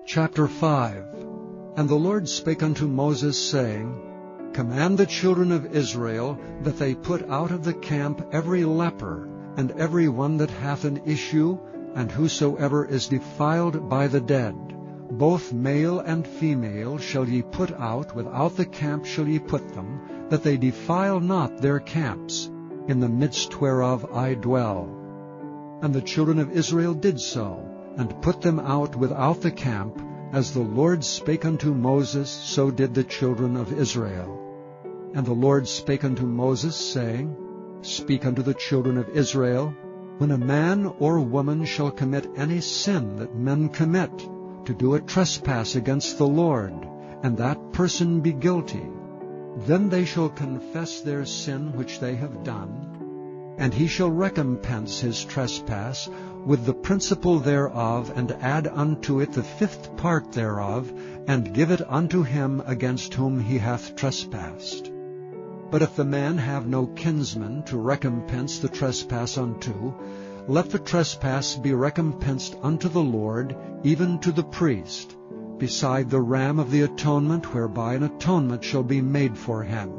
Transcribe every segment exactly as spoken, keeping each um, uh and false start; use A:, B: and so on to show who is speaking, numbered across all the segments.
A: Chapter five. And the Lord spake unto Moses, saying, Command the children of Israel that they put out of the camp every leper, and every one that hath an issue, and whosoever is defiled by the dead. Both male and female shall ye put out, without the camp shall ye put them, that they defile not their camps, in the midst whereof I dwell. And the children of Israel did so, and put them out without the camp, as the Lord spake unto Moses, so did the children of Israel. And the Lord spake unto Moses, saying, Speak unto the children of Israel, When a man or woman shall commit any sin that men commit, to do a trespass against the Lord, and that person be guilty, then they shall confess their sin which they have done, and he shall recompense his trespass with the principal thereof, and add unto it the fifth part thereof, and give it unto him against whom he hath trespassed. But if the man have no kinsman to recompense the trespass unto, let the trespass be recompensed unto the Lord, even to the priest, beside the ram of the atonement, whereby an atonement shall be made for him.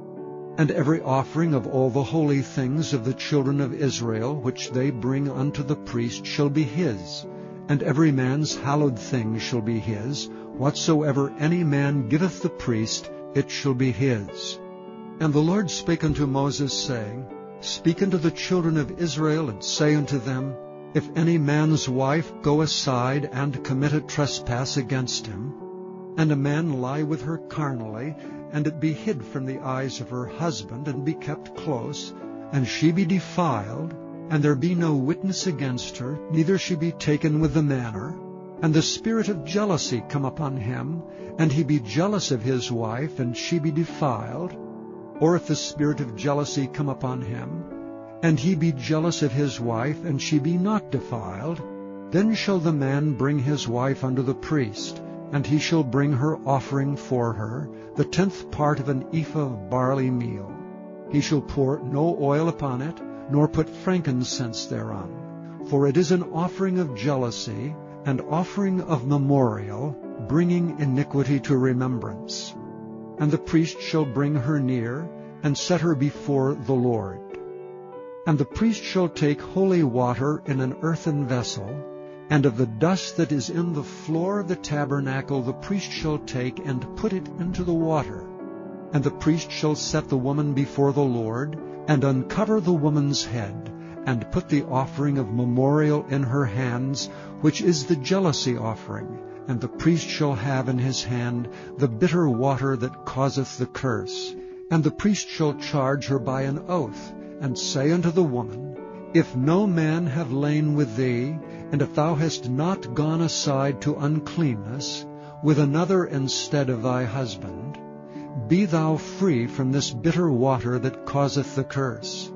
A: And every offering of all the holy things of the children of Israel, which they bring unto the priest, shall be his, and every man's hallowed thing shall be his. Whatsoever any man giveth the priest, it shall be his. And the Lord spake unto Moses, saying, Speak unto the children of Israel, and say unto them, If any man's wife go aside and commit a trespass against him, and a man lie with her carnally, and it be hid from the eyes of her husband, and be kept close, and she be defiled, and there be no witness against her, neither she be taken with the manner, and the spirit of jealousy come upon him, and he be jealous of his wife, and she be defiled, or if the spirit of jealousy come upon him, and he be jealous of his wife, and she be not defiled, then shall the man bring his wife unto the priest, and he shall bring her offering for her, the tenth part of an ephah of barley meal. He shall pour no oil upon it, nor put frankincense thereon. For it is an offering of jealousy, and offering of memorial, bringing iniquity to remembrance. And the priest shall bring her near, and set her before the Lord. And the priest shall take holy water in an earthen vessel, and of the dust that is in the floor of the tabernacle the priest shall take, and put it into the water. And the priest shall set the woman before the Lord, and uncover the woman's head, and put the offering of memorial in her hands, which is the jealousy offering. And the priest shall have in his hand the bitter water that causeth the curse. And the priest shall charge her by an oath, and say unto the woman, If no man have lain with thee, and if thou hast not gone aside to uncleanness, with another instead of thy husband, be thou free from this bitter water that causeth the curse.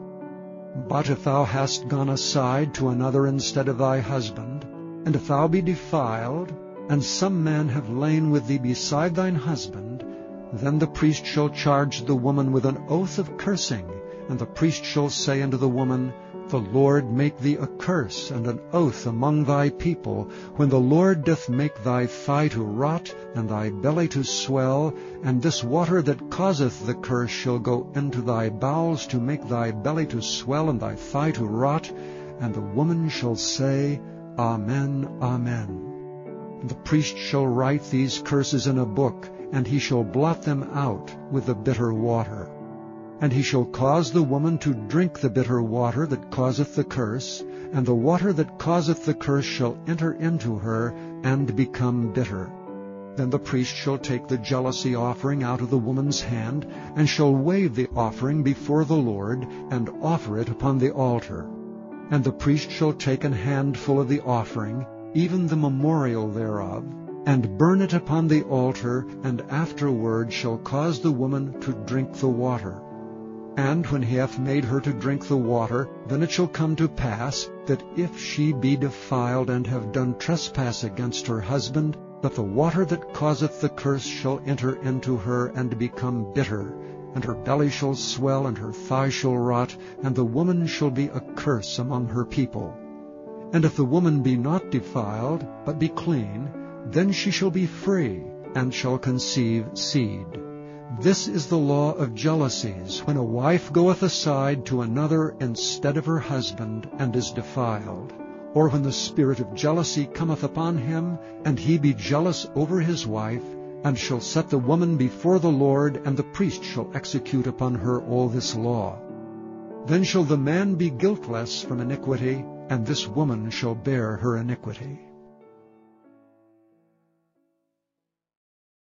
A: But if thou hast gone aside to another instead of thy husband, and if thou be defiled, and some man have lain with thee beside thine husband, then the priest shall charge the woman with an oath of cursing, and the priest shall say unto the woman, The Lord make thee a curse and an oath among thy people, when the Lord doth make thy thigh to rot, and thy belly to swell, and this water that causeth the curse shall go into thy bowels to make thy belly to swell and thy thigh to rot. And the woman shall say, Amen, Amen. The priest shall write these curses in a book, and he shall blot them out with the bitter water. And he shall cause the woman to drink the bitter water that causeth the curse, and the water that causeth the curse shall enter into her, and become bitter. Then the priest shall take the jealousy offering out of the woman's hand, and shall wave the offering before the Lord, and offer it upon the altar. And the priest shall take an handful of the offering, even the memorial thereof, and burn it upon the altar, and afterward shall cause the woman to drink the water. And when he hath made her to drink the water, then it shall come to pass, that if she be defiled and have done trespass against her husband, that the water that causeth the curse shall enter into her, and become bitter, and her belly shall swell, and her thigh shall rot, and the woman shall be a curse among her people. And if the woman be not defiled, but be clean, then she shall be free, and shall conceive seed. This is the law of jealousies, when a wife goeth aside to another instead of her husband, and is defiled, or when the spirit of jealousy cometh upon him, and he be jealous over his wife, and shall set the woman before the Lord, and the priest shall execute upon her all this law. Then shall the man be guiltless from iniquity, and this woman shall bear her iniquity.